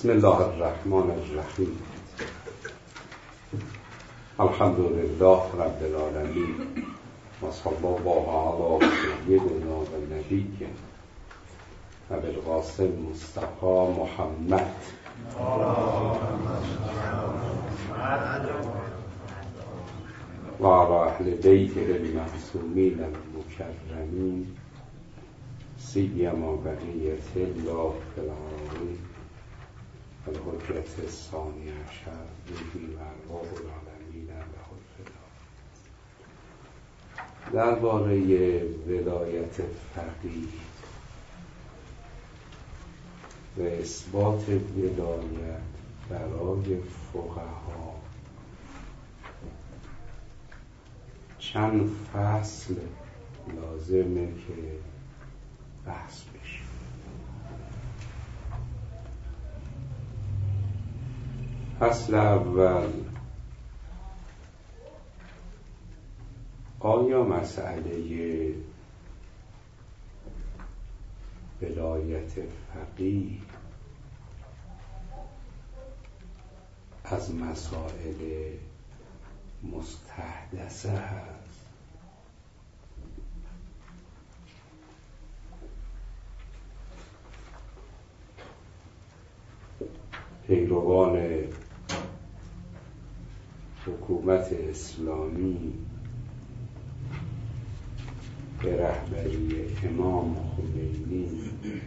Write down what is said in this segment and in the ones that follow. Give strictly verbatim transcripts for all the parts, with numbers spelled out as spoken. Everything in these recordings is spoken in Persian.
بسم الله الرحمن الرحیم. الحمد لله رب العالمین و صلی الله علی سیدنا و نبینا ابی القاسم مصطفی محمد و علی اهل بیته المعصومین المکرمین سیما بقیة الله فی الارضین الحجة الثانی عشر بهی و ارواح العالمین له الفدا. درباره ولایت فقیه و اثبات ولایت برای فقها چند فصل لازمه که بحث بشه. فصل اول، آیا مسئله ولایت فقیه از مسائل مستحدثه هست؟ پیروان حکومت اسلامی به رهبری امام خمینی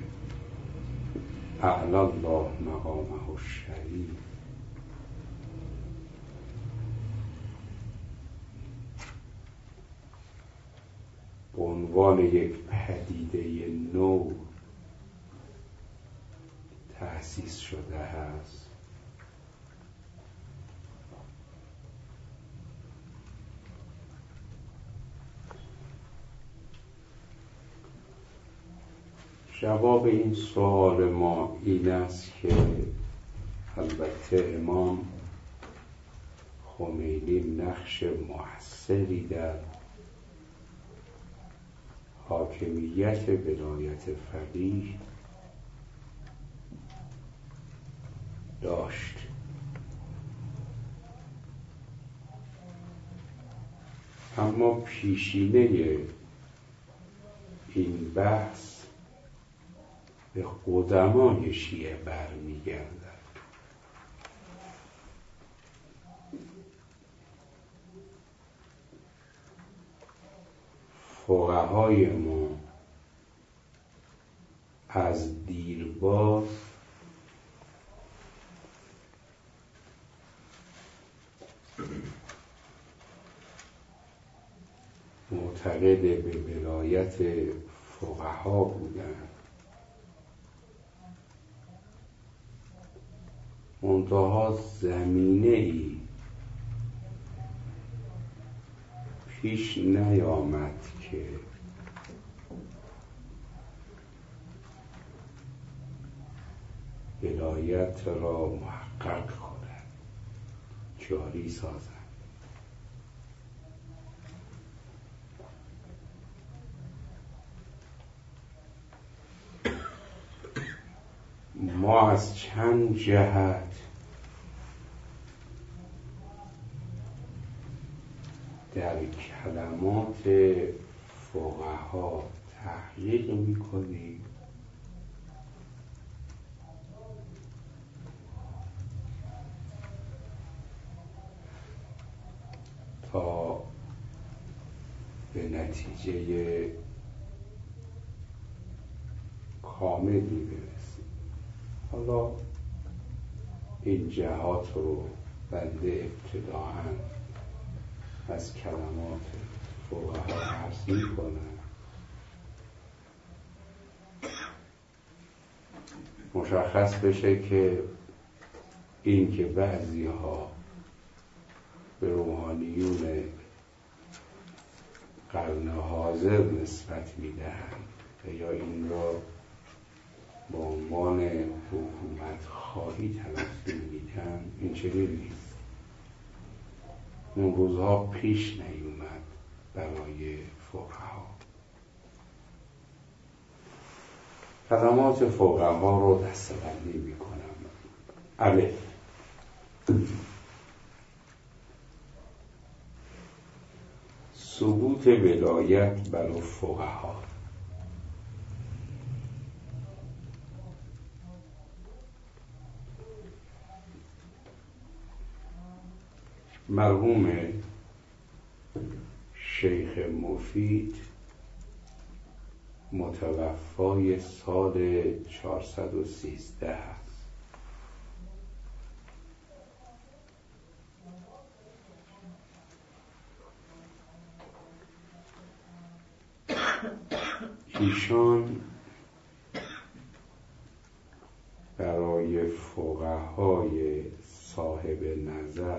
اعلی الله مقامه الشریف به عنوان یک پدیده نو تأسیس شده است. جواب این سوال ما این است که البته امام خمینی نقش مؤثری در حاکمیت ولایت فقیه داشت، اما پیشینه این بحث به قدمای شیعه برمیگردد. فقهای ما از دیرباز معتقد به ولایت فقها بودند، منتها زمینه ای پیش نیامد که ولایت را محقق کنند، جاری سازند. ما از چند جهت در کلمات فقها تحقیق میکنیم تا به نتیجه کاملی برسیم. حالا این جهات رو بنده ابتداءً از کلمات فقها عرض می‌کنم. مشخص بشه که این که بعضی ها به روحانیون قرن حاضر نسبت میدهند و یا این را به عنوان حکومت خواهی تلقی میدن، این چنین نیست. اون روزها پیش نیومد برای فقها. کلمات فقها رو دسته‌بندی میکنم. الف. ثبوت ولایت بر فقها. مرحوم شیخ مفید متوفای سال چهارصد و سیزده است. ایشان برای فقهای صاحب نظر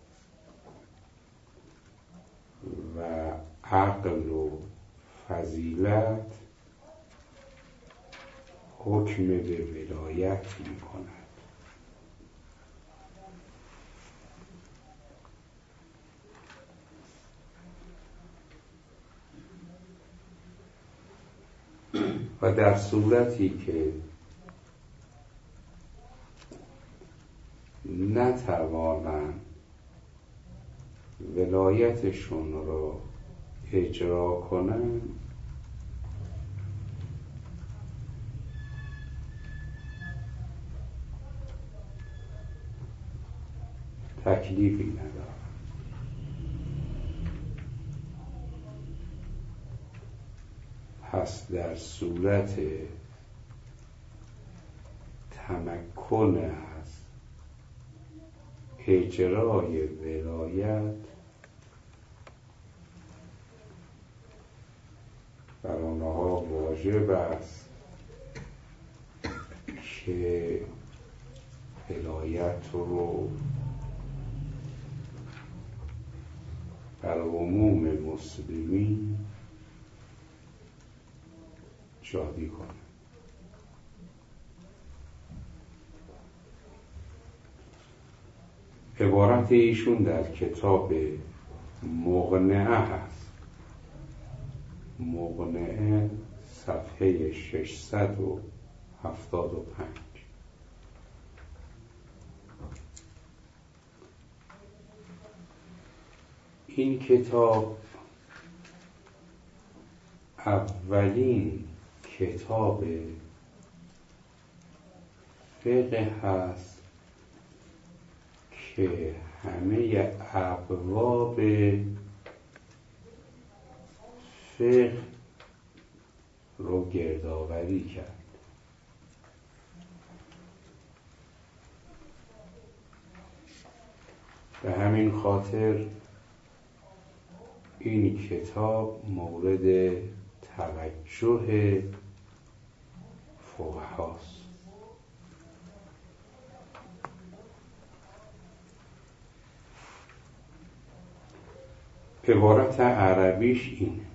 و عقل و فضیلت حکم به ولایت می کند. و در صورتی که نتوانند ولایتشون را اجرا کنند، تکلیفی ندارند. پس در صورت تمکن از اجرای ولایت بر آنها واجب است که ولایت رو بر عموم مسلمین جاری کنند. عبارت ایشون در کتاب مقنعه هست. مقنعه صفحه ششصد و هفتاد و پنج. این کتاب اولین کتاب فقه هست که همه ابواب فقه رو گردآوری کرد. به همین خاطر این کتاب مورد توجه فقهاست. عبارت عربیش اینه: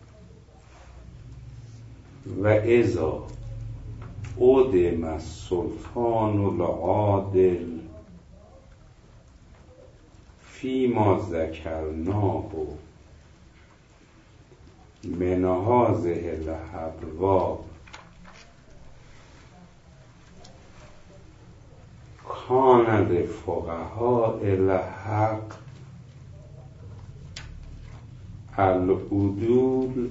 و اذا ادم السلطان العادل فیما ذکرناه من هذه الابواب کان لفقهاء الحق العدول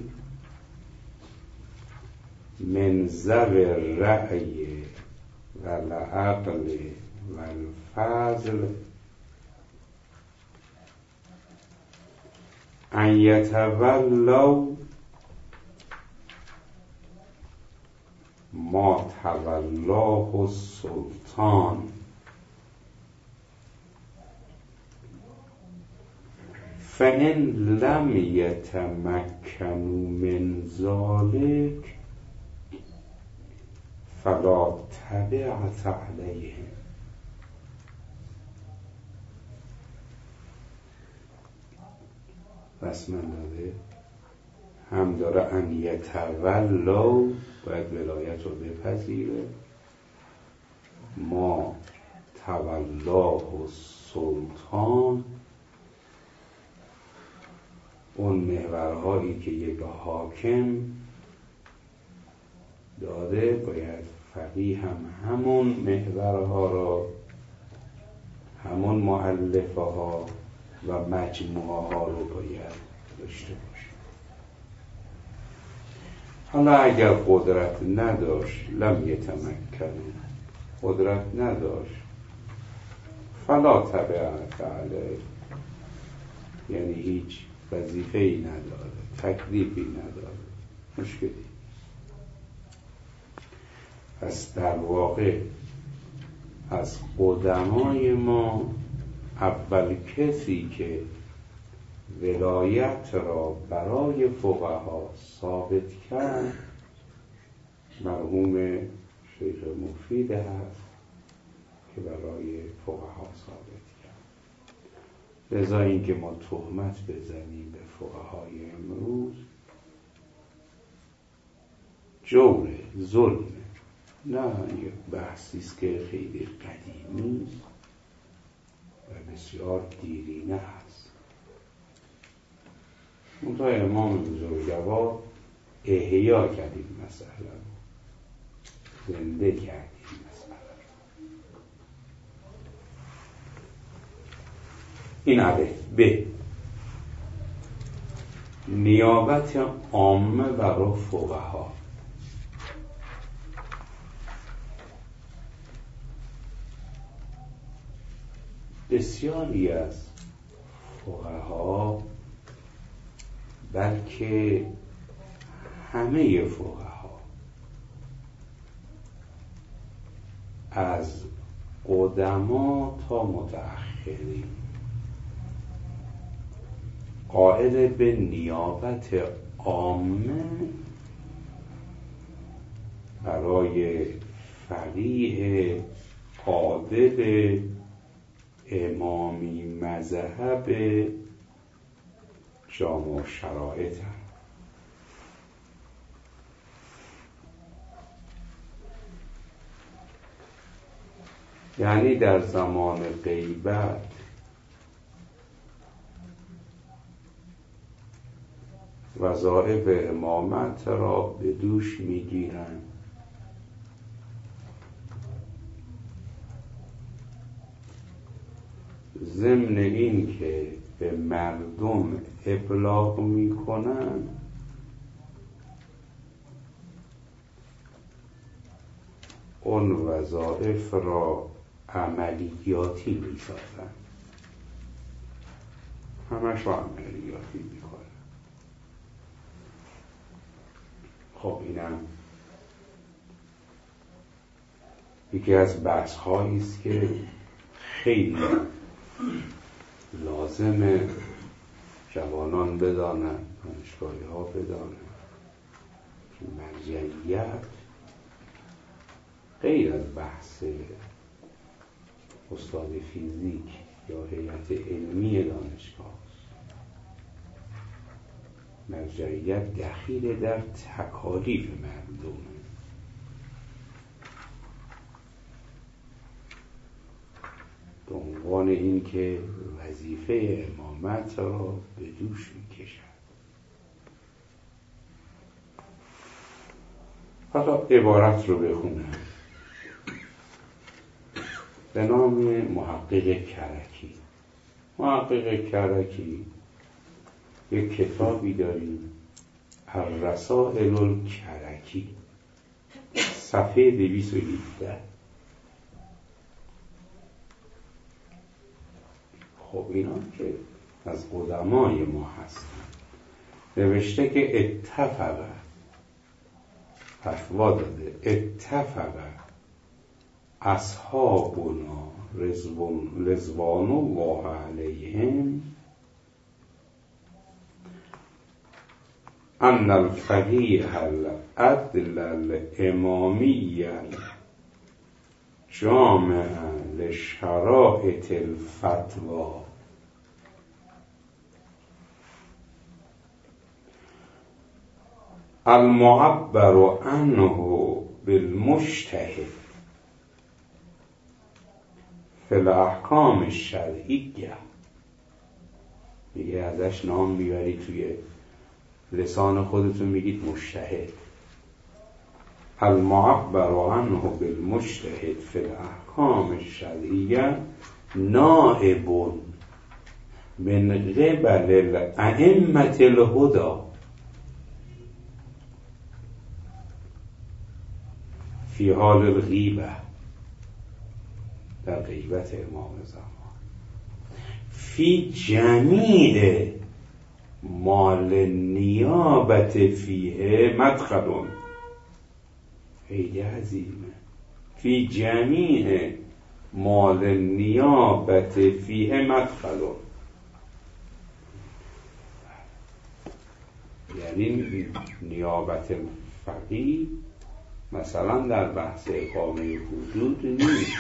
من ذوی الرأی والعقل والفضل ان یتولوا ما تولاه السلطان فإن لم يتمكنوا من ذلك فلا تبعة عليهم. بس من داده هم داره ان یتولوا، باید ولایت رو بپذیره، ما تولاه السلطان، اون محورهایی که یک حاکم داده باید فقیه هم همون محورها را همون مؤلفه ها و مجموعه ها رو باید داشته باشه. حالا اگر قدرت نداشت، لم یتمکن، قدرت نداشت، فلا تبعت علیه، یعنی هیچ وظیفه‌ای نداره، تکلیفی نداره، مشکلی. پس در واقع از قدمای ما اول کسی که ولایت را برای فقها ثابت کرد مرحوم شیخ مفید هست که برای فقها ثابت کرد. لذا این که ما تهمت بزنیم به فقهای امروز جوره، ظلمه. نه، یک بحثی است که خیلی قدیمی و بسیار دیرینه است. منتها امام بزرگوار احیا کرد این مسئله رو، زنده کرد این مسئله رو. این الف ب نیابت عامه برای فقها. بسیاری از فقها، بلکه همه فقها، از قدما تا متأخرین قائل به نیابت عامه برای فقیه عادل امامی مذهب جامع شرایط هم. یعنی در زمان غیبت وظایف امامت را به دوش میگیرند، ضمن این که به مردم ابلاغ میکنن اون وظایف را عملیاتی میسازن، همش رو عملیاتی میکنن. خب اینم یکی از بحث هایی است که خیلی لازمه جوانان بدانند، دانشگاهی ها بدانند که مرجعیت غیر از بحث استاد فیزیک یا هیئت علمی دانشگاه است. مرجعیت دخیل در تکالیف مردم، به عنوان این که وظیفه امامت را به دوش میکشد. حالا عبارت رو بخونم به نام محقق کرکی. محقق کرکی یک کتابی داریم، الرسائل الکرکی، صفحه دویست و هفده. خب اینا که از قدمای ما هستن، نوشته که اتفق، فتوا داده، اتفق اصحابنا رضوان رضوان الله علیهم ان الفقیه العدل الامامی جامع لشرائط الفتوى المعبر عنه بالمجتهد فی الاحکام الشرعیه. میگه ازش نام میبری، توی لسان خودتون میگید مجتهد. المعبر عنه بالمجتهد فی الاحکام الشرعیه نائبون من قبل الائمة الهدى فی حال الغیبه، در غیبت امام زمان، فی جمیع مال نیابت فیه مدخلون. خیلی عظیمه. فی جمیع مال نیابت فیه مدخلون، یعنی نیابت فقیه مثلا در بحث اقامه حدود نیست،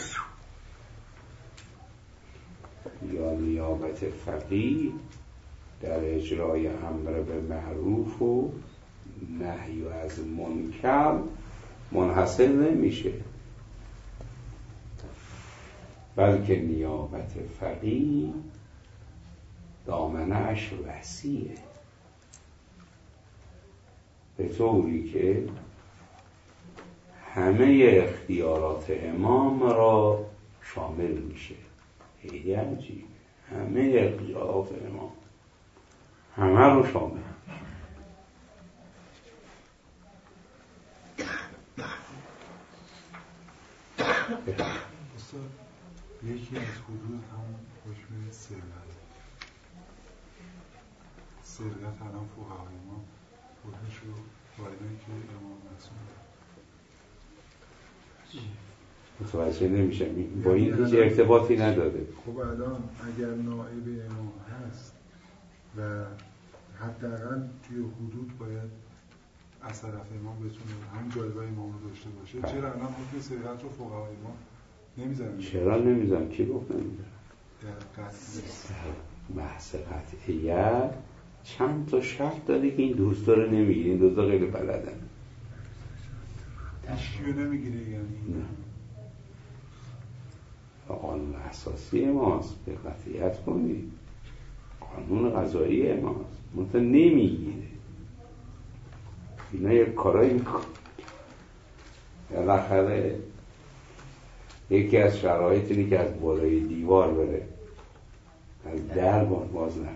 یا نیابت فقیه در اجرای امر به معروف و نهی از منکر منحصر نمیشه، بلکه نیابت فقیه دامنه اش وسیعه، به طوری که همه اختیارات امام را شامل میشه. خیلی عجیبه، همه اختیارات امام همه رو شامل میشه. استاد یکی از حدود هم حکم سرقت سرقت الان فقهای ما حکمش رو وارده که امام معصوم متوجه نمیشم با این هیچ ارتباطی نداره. خب الان اگر نائب امام هست و حداقل توی حدود باید از طرف امام بتونه هم جایگاه امام رو داشته باشه، بله. چرا الان حکم سرقت رو فقهای ما نمیزنن؟ چرا نمیزنن؟ کی گفت نمیزنن؟ در قطعی بحث قطعیت چند تا شرط داره که این دوستا رو نمیگیره، این دوستا خیلی بلدن. تشکیو نمیگیره یعنی نه، قانون اساسی ماست، به قطعیت کنید، قانون قضایی ماست، منطقه نمیگیره. اینا یک کارایی میکنه. بالاخره یکی از شرایط اینه که از بالای دیوار بره، از در باز نکن.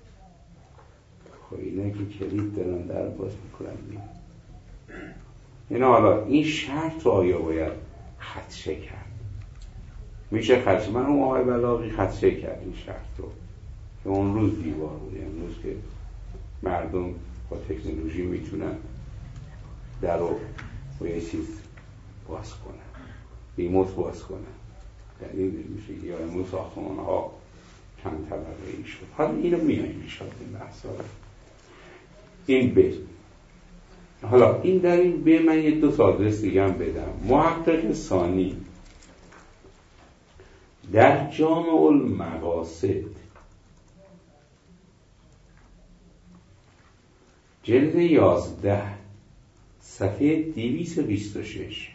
خب اینا که کلید دارن در باز میکنن میگن اینا. حالا این شرط رو آیا باید خدشه کرد؟ میشه خدشه؟ من اون آقای بلاغی خدشه کرد این شرط رو که اون روز دیوار بود. امروز که مردم با تکنولوژی میتونن در رو با یه چیز باز کنن، ریموت باز کنن، دلیل میشه. یا امروز ساختمان ها چند طبقه ای شد. حالا اینو میاییم میشاد این بحثا رو. این به حالا این در این به من یه دو تا آدرس دیگه هم بدم. محقق ثانی در جامع المقاصد جلد یازده صفحه دویست و بیست و شش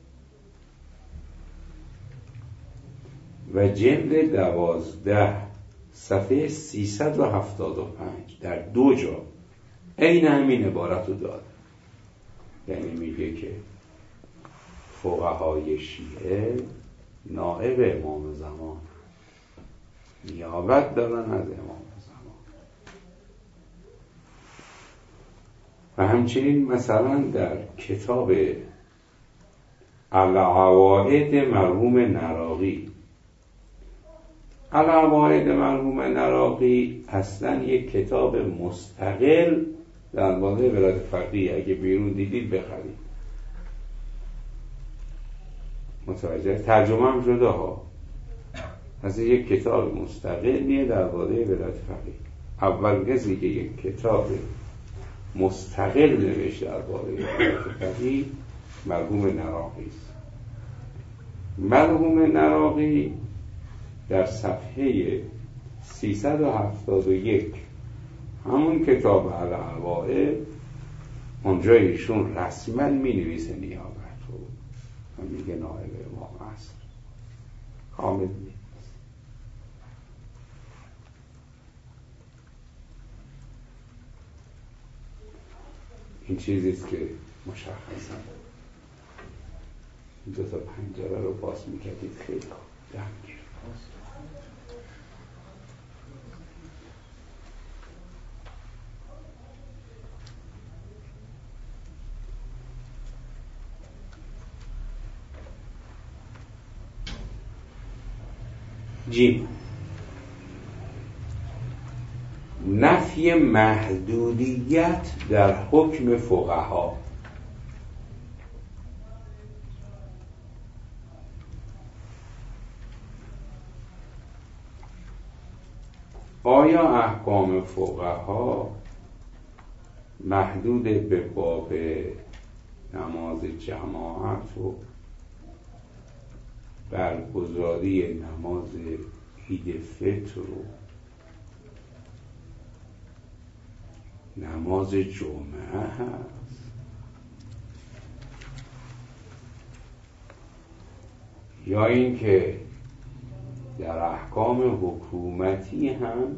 و جلد دوازده صفحه سیصد و هفتاد و پنج در دو جا عین همین عبارت رو داد. یعنی میگه که فقهای شیعه نائب امام زمان نیابت دارن از امام زمان. و همچنین مثلا در کتاب العوائد مرحوم نراقی، العوائد مرحوم نراقی اصلا یک کتاب مستقل در باره ولایت فقیه، اگه بیرون دیدید بخرید. متوجه؟ ترجمه هم شده ها. از یک کتاب مستقلیه در باره ولایت فقیه. اول کسی که یک کتاب مستقل نوشته در باره ولایت فقیه مرحوم نراقی است. مرحوم نراقی در صفحه سیصد و هفتاد و یک همون کتاب العوائد، اونجا ایشون رسما می نویسه نیابت رو و میگه نائب امام است. کامل نیست. این چیزیست که مشخصا دو تا پنجره رو باز میکردید خیلی خوب دم گرفت. جیم، نفی محدودیت در حکم فقها. آیا احکام فقها محدود به باب نماز جماعت و برگزاری نماز عید فطر و نماز جمعه هست، یا اینکه در احکام حکومتی هم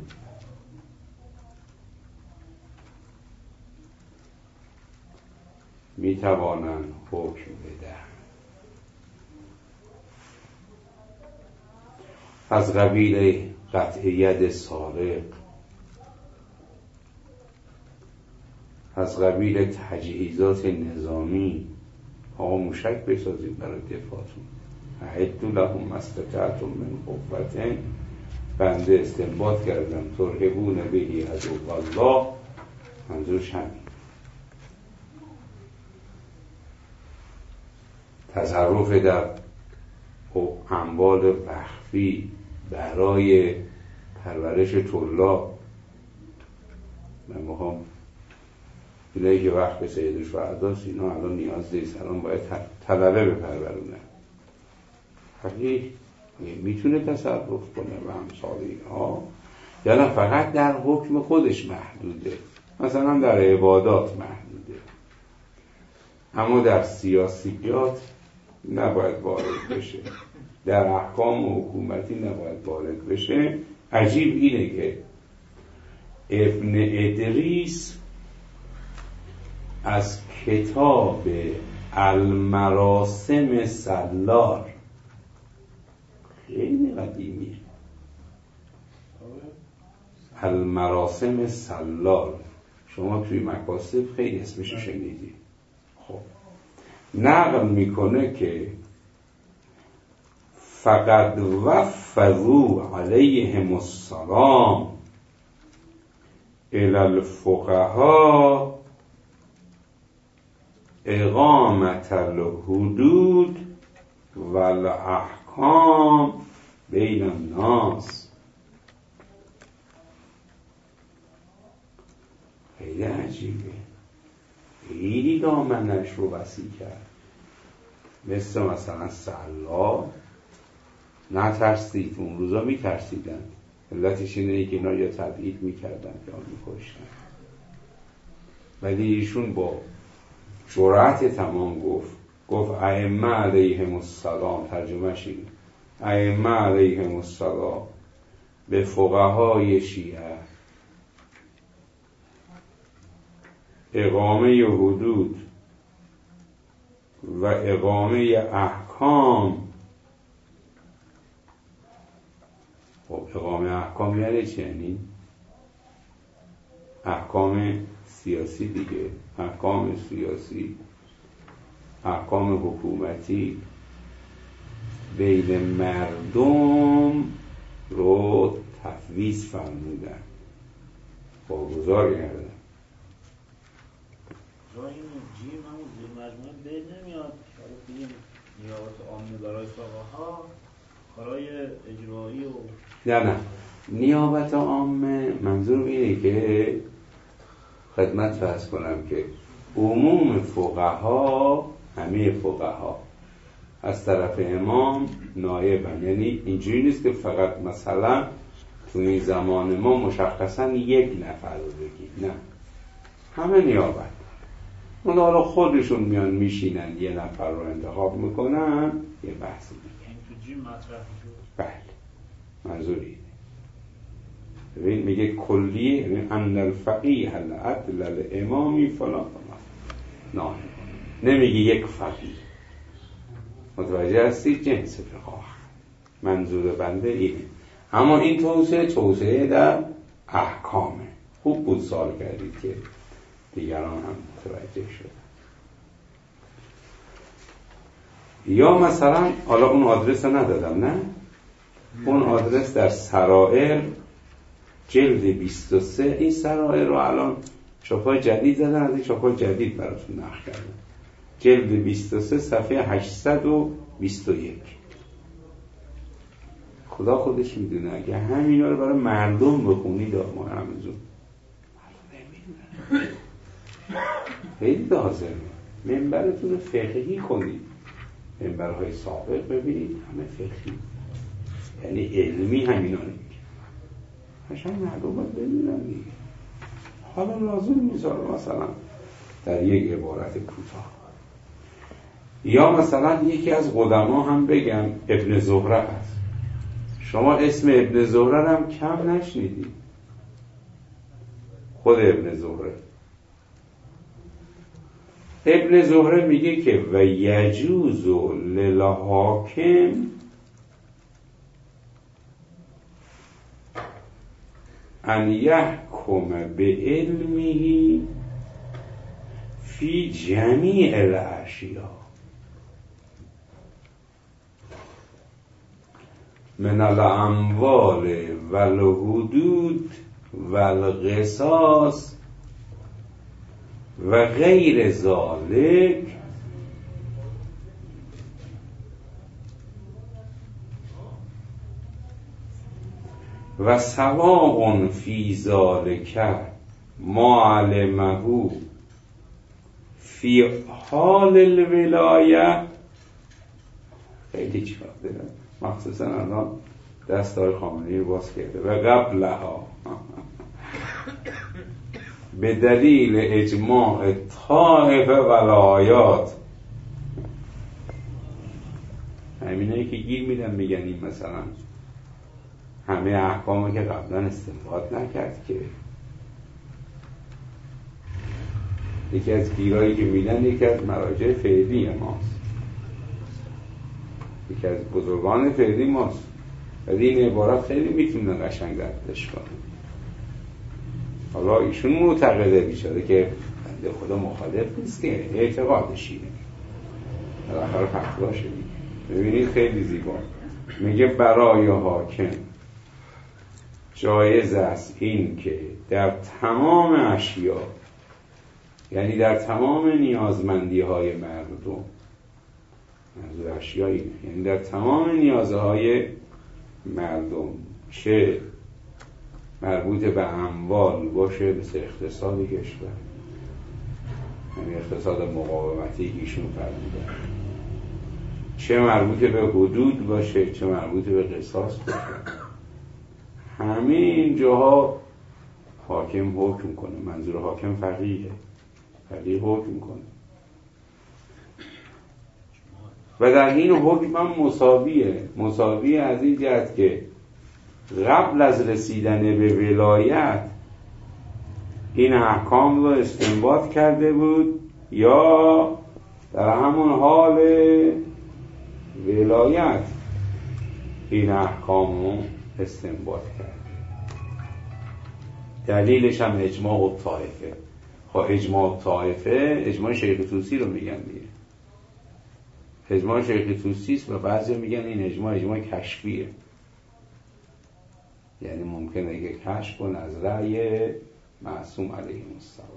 می توانند حکم بدهند؟ از قبیل قطع ید سارق، از قبیل تجهیزات نظامی. آقا موشک بسازید برای دفاعتون، اعدوا لهم ما استطعتم من قوة. بنده استنباط کردم ترهبون بهی عدو الله، منظورش همین. تصرف در اموال وقفی برای پرورش طلاب. من میخوام اینایی که وقت سید شهداست اینا الان نیاز نیست، الان باید طلبه بپرورونن. ولی میتونه تصرف کنه و همسال اینها، یا نه فقط در حکم خودش محدوده، مثلا در عبادات محدوده، اما در سیاسیات نباید وارد بشه، در احکام حکومتی نباید وارد بشه. عجیب اینه که ابن ادریس از کتاب المراسم سالار، خیلی قدیمیه، المراسم سالار، شما توی مکاسب خیلی اسمشو شنیدی. خب نقل میکنه که فقط وفضوا علیهم السلام الی الفقهاء اقامت الحدود والاحکام بین الناس. خیلی عجیبه، خیلی دامنش رو وسیع کرد. مثل مثلا سلا نترسید، اون روزا میترسیدن، علتش اینه که اینا یا تبعید میکردن یا میکشتن، ولی ایشون با جرأت تمام گفت گفت ائمه علیهم السلام، ترجمهش اینه، ائمه علیهم السلام به فقهای شیعه اقامه حدود و اقامه احکام. خب اقامه احکام یعنی چی؟ یعنی احکام سیاسی دیگه، احکام سیاسی، احکام حکومتی بین مردم رو تفویض فرمودن، واگذار کردن. جای این جیم همون زیر مجموعه بید نمیاد، شاید بگیم نیابت عامه برای فقها کارای اجرایی و نه نه نیابت عامه منظور اینه که خدمت فرض کنم که عموم فقها، همه فقها از طرف امام نایبن، یعنی اینجوری نیست که فقط مثلا تو این زمان ما مشخصا یک نفر رو بگید، نه، همه نیابت. اون حالا خودشون میان میشینن یه نفر رو انتخاب میکنن، یه بحث دیگه. این تو جیم مطرح میشه. بله منظوری ببین میگه کلیه، ان الفقیه العدل الامامی فلا فلا، نه نمیگه یک فقیه. متوجه هستی؟ جنس فقه منظور بنده اینه. اما این توسعه توسعه در احکامه. خوب بود سوال کردید که دیگران هم متوجه شد. یا مثلا حالا اون آدرس رو ندادم نه؟ اون آدرس در سرائر جلد بیست و سه. این سرائر رو الان چاپای جدید زدن، از این چاپای جدید براتون نقل کردن. جلد بیست و سه صفحه هشتصد و بیست و یک. خدا خودش میدونه اگه همینا رو برای مردم بخونید ما رمزون خیلی لازمه. منبرتون فقهی کنید، منبرهای سابق ببینید همه فقهی، یعنی علمی همینا نمیگه، قشنگ مردم باید بدونن دیگه. حالا لازم نیست مثلا در یک عبارت کوتاه. یا مثلا یکی از قدما هم بگم ابن زهره هست. شما اسم ابن زهره هم کم نشنیدید. خود ابن زهره ابن زهره میگه که و یجوز للحاکم ان یحکم به علمه فی جمیع الاشیاء من الاموال والحدود والقصاص و غیر ذالک و سواء فی ذالک ما علمه فی حال الولایه. خیلی چیکار داره مخصوصا الان دستای خامنه‌ای رو باز کرده. و قبلها به دلیل اجماع طائفه ولایات. همینایی که گیر میدن میگن این مثلا همه احکامی که قبلا استنباط نکرد که. یکی از گیرایی که میدن یکی از مراجع فعلی ماست، یکی از بزرگان فعلی ماست، ولی این عبارت خیلی میتونه قشنگ ردش کنه. حالا ایشون معتقده بیچاره که بنده خدا مخالف نیست که اعتقادش اینه، بالاخره فتواشه دیگه. ببینید خیلی زیبا میگه برای حاکم جایز است این که در تمام اشیا، یعنی در تمام نیازمندی های مردم، منظور اشیا اینه، یعنی در تمام نیازهای مردم، چه مربوط به اموال باشه مثل اقتصاد کشور، یعنی اقتصاد مقاومتی ایشون فرمودن، چه مربوط به حدود باشه چه مربوط به قصاص باشه، همه این جاها حاکم حکم کنه. منظور حاکم فقیهه، فقیه حکم کنه و در این حکم هم مساویه. مساویه از این جهت که قبل از رسیدن به ولایت این احکام رو استنباط کرده بود یا در همون حال ولایت این احکام رو استنباط کرد. دلیلش هم اجماع الطائفه. خب اجماع الطائفه اجماع شیخ طوسی رو میگن دیگه. اجماع شیخ طوسی است و بعضی میگن این اجماع اجماع کشفیه، یعنی ممکنه که کشف کن از رأی معصوم علیه السلام.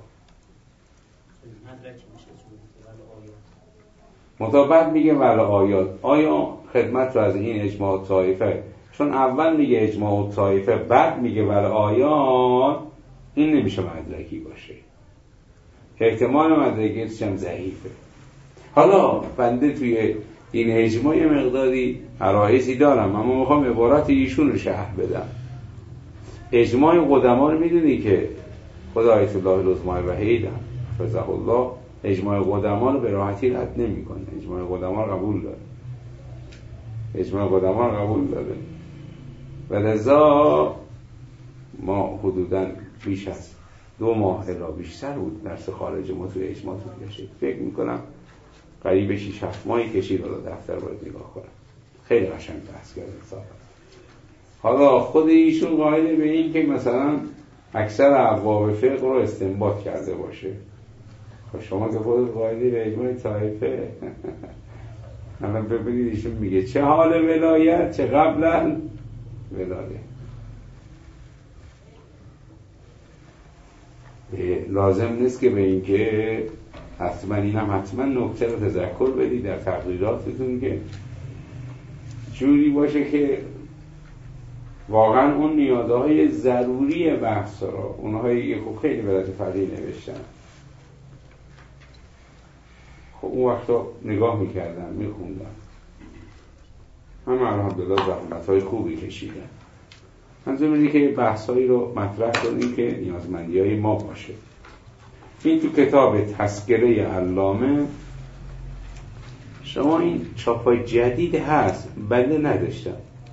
مطابق میگه ولی آیات. آیا خدمت رو از این اجماع طایفه، چون اول میگه اجماع طایفه بعد میگه ولی آیات، این نمیشه مدرکی باشه، احتمال مدرکیش هم ضعیفه. حالا بنده توی این اجماع یه مقداری عرایضی دارم، اما میخوام عبارات ایشون رو شرح بدم. اجماع قدما رو میدونی که خدا آیت الله العظمای وحید حفظه الله اجماع قدما رو به راحتی رد نمیکنه. اجماع قدما رو قبول داره، اجماع قدما رو قبول داره و لذا ما حدوداً بیش از دو ماه الا بیشتر بود درس خارج ما توی اجماع تو کشید. فکر میکنم قریب شیش هفت ماهی کشید. حالا دفتر باید نگاه کنم. خیلی قشنگ بحث کرده صاحب. حالا خود ایشون قائل به این که مثلا اکثر ابواب فقه رو استنباط کرده باشه. خب شما که خود قائلی به اجماع طایفه الان ببینید ایشون میگه چه حال ولایت چه قبلا ولایت. لازم نیست که به این که حتما این هم حتما نکته رو تذکر بدید در تقریراتتون که جوری باشه که واقعا اون نیازهای ضروری بحث را اونهایی که خب خیلی ولایت فقیه نوشتن خب اون وقتا نگاه میکردم میخوندم همه الحمدلله زحمت‌های خوبی کشیدن. منظور اینه که بحثایی رو مطرح کنیم که نیازمندی‌های ما باشه. این تو کتاب تذکره علامه شما این چاپای جدید هست بنده نداشتم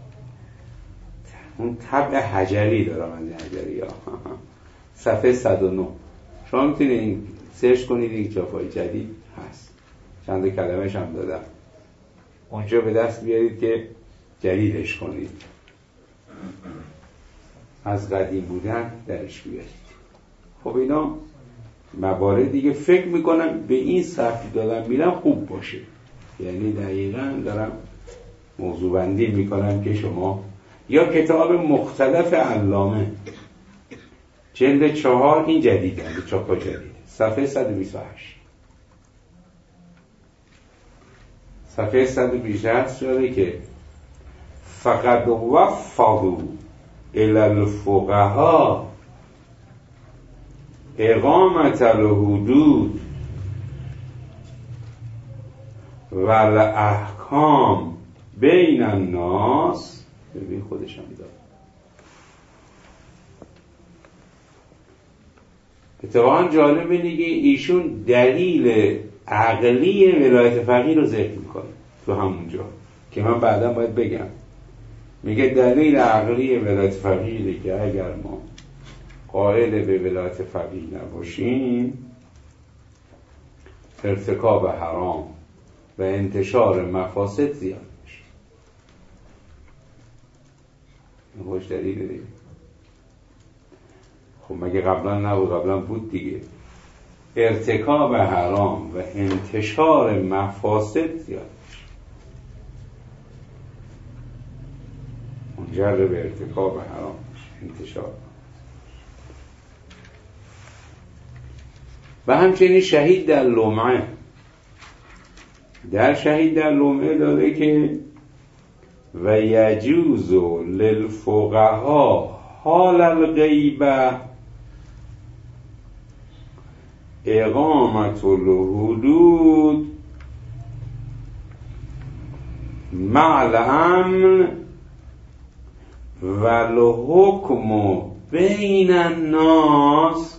اون طبع حجری دارم از این حجری ها صفحه صد و نه شما میتونید این سرچ کنید این چاپای جدید هست چند کلمه‌ش هم دادم اونجا به دست بیارید که جدیدش کنید از قدیم بودن درش بیارید. خب اینا موارد دیگه فکر میکنم به این سبک دادم میرم خوب باشه یعنی دقیقا دارم موضوع بندی میکنم که شما یا کتاب مختلف علامه جلد چهار این جدید هست چاپا جدید صفحه صد و بیست و هشت صفحه صد و بیست و هشت شده که فقط وفقوا الی الفقهاء اقامت الحدود و الاحکام بین الناس. ببین خودش هم داد اتفاقا جالبه دیگه ایشون دلیل عقلی ولایت فقیه رو ذکر میکنه تو همونجا که من بعدا باید بگم. میگه دلیل عقلی ولایت فقیه اینه که اگر ما قائل به ولایت فقیه نباشیم ارتکاب حرام و انتشار مفاسد زیاد میشه. این خوش دلیل دیگه. خب مگه قبلا نبود؟ قبلا بود دیگه. ارتکاب حرام و انتشار مفاسد زیاد میشه منجر به ارتکاب حرام انتشار. و همچنین شهید در لمعه در شهید در لمعه داده که و یجوز للفقهاء حال الغیبه اقامت الحدود مع الامن و الحکم بین الناس.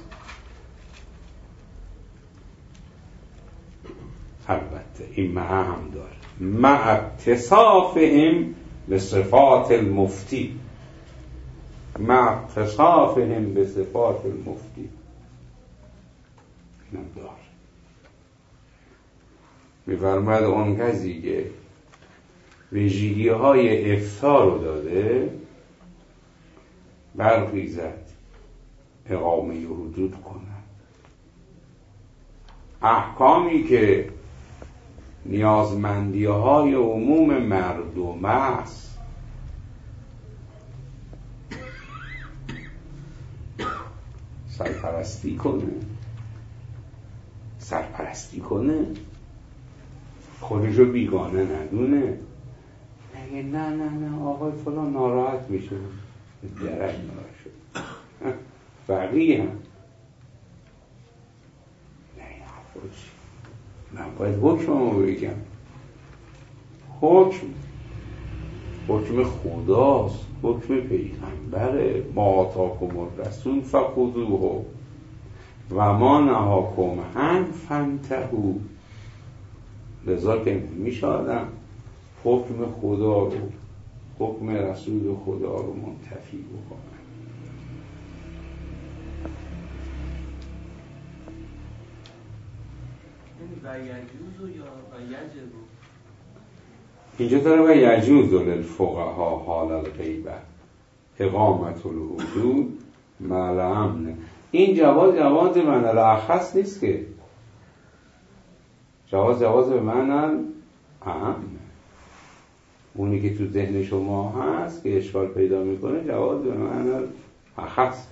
البته این مع هم داره مع اتصافهم به صفات المفتی مع اتصافهم به صفات المفتی اینم داره. می‌فرماید اون کسی که ویژگی های افتار رو داده برخیزد اقامه حدود کنه. احکامی که نیازمندی های عموم مردم است سرپرستی کنه سرپرستی کنه خودشو بیگانه ندونه. نگه نه نه نه آقای فلان ناراحت میشه درک ناراحت شد فقیه هم نه این حرفا چی من باید حکممو بگم. حکم حکم خداست حکم پیغمبره. ما آتاکم الرسول فخذوه و ما نهاکم عنه فانتهوا. لذا که میشه آدم حکم خدا رو حکم رسول خدا رو منتفی بکنه. و یجوز یا و یجب اینجا داره و یجوز للفقها حال الغیبه اقامت الحدود مع الامن. این جواز جواز به معنی الاخص نیست که، جواز جواز به معنی اهم. اونی که تو ذهن شما هست که اشکال پیدا میکنه جواز به معنی اخص.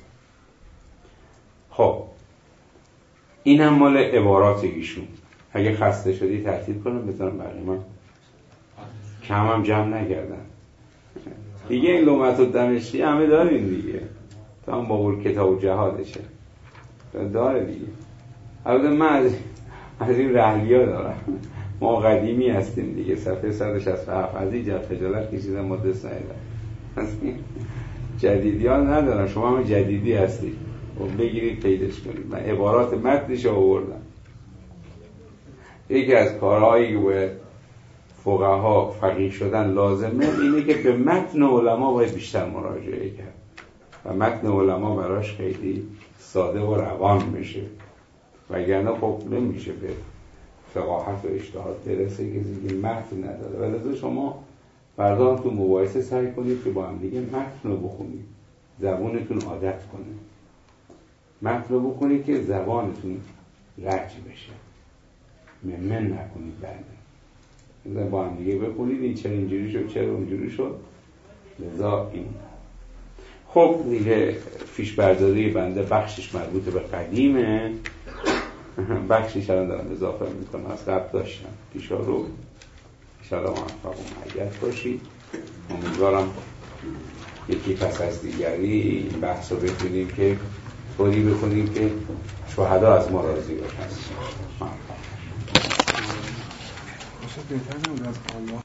خب این هم مال عبارات ایشون. اگه خسته شدی ترتیب کنم بذارم برای من کم هم جمع نگردن دیگه. این لومت و دمشقی همه داریم دیگه، تا هم بابور کتاب و جهادشه داره دیگه. البته من از, از این رحلی ها دارم، ما قدیمی هستیم دیگه. صفحه صد و شصت و هفت از این جد خجالت کشیدم ما دست ندارم، جدیدی ها ندارم. شما هم جدیدی هستید و بگیرید پیداش کنید. من عبارات متنش آوردم. یکی از کارهایی که باید فقها فقیه شدن لازمه اینه که به متن علما باید بیشتر مراجعه کرد و متن علما براش خیلی ساده و روان بشه، وگرنه خب نمیشه به فقاهت و اجتهاد برسه کسی که متن نداره. ولی شما فردا تو مباحثه سعی کنید که با هم دیگه متن رو بخونید، زبانتون عادت کنه، متن رو بخونید که زبانتون رج بشه، ممن نکنید. بعد با هم دیگه بخونید این چرا اینجوری شد چرا اونجوری شد. لذا این خب دیگه فیش برداری بنده بخشش مربوط به قدیمه، بخشش الان دارم اضافه میکنم، از قبل داشتم پیشا رو. انشاءالله موفق و معید باشید. امیدوارم یکی پس از دیگری این بحث رو بتونیم که طوری بکنیم که شهدا از ما راضی باشن. بهتر نبود از الله